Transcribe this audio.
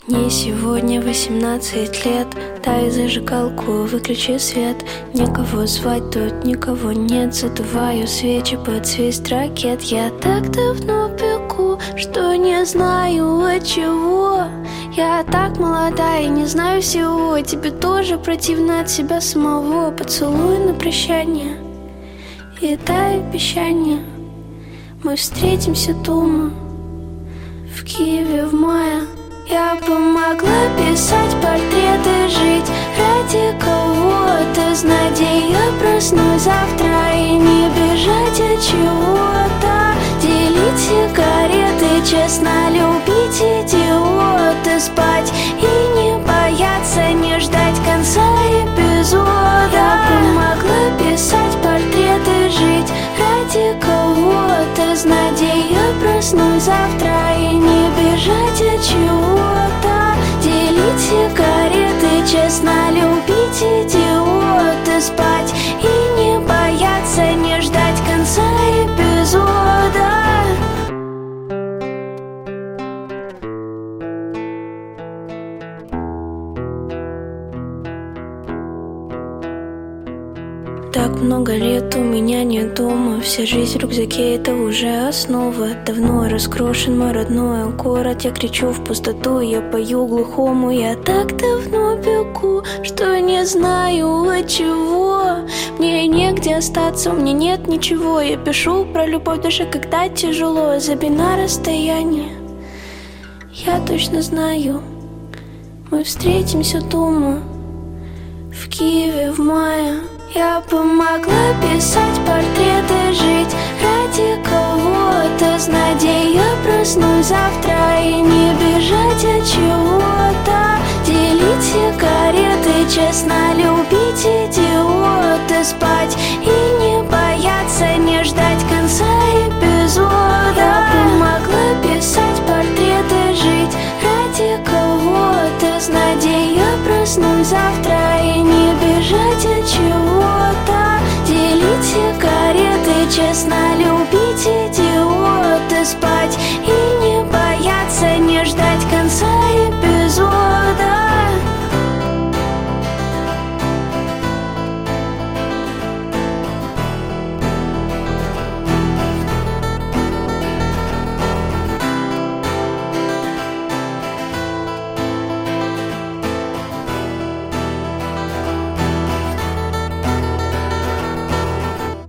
Мне сегодня 18 лет. Дай зажигалку, выключи свет. Никого звать тут, никого нет. Задуваю свечи под свист ракет. Я так давно пеку, что не знаю от чего. Я так молода и не знаю всего. Тебе тоже противно от себя самого. Поцелуй на прощание и дай обещание. Мы встретимся дома в Киеве в мае. Я помогла писать портреты, жить ради кого-то. Знать, где я проснусь завтра и не бежать от чего-то. Делить сигареты, честно любить идиота. Спать и не бояться, не ждать конца эпизода. Я помогла писать портреты, жить ради кого-то. Знать, где я проснусь завтра и не бежать от чего-то. Делить сигареты, честно любить идиота. Спать и не бояться, не ждать конца эпизода. Так много лет у меня нет дома. Вся жизнь в рюкзаке — это уже основа. Давно раскрошен мой родной город. Я кричу в пустоту, я пою глухому. Я так давно бегу, что не знаю от чего. Мне негде остаться, у меня нет ничего. Я пишу про любовь даже когда тяжело. Забей на расстояние, я точно знаю. Мы встретимся дома в Киеве в мае. Я помогла писать портреты, жить ради кого-то. Знать, где я проснусь завтра и не бежать от чего-то. Делить сигареты, честно любить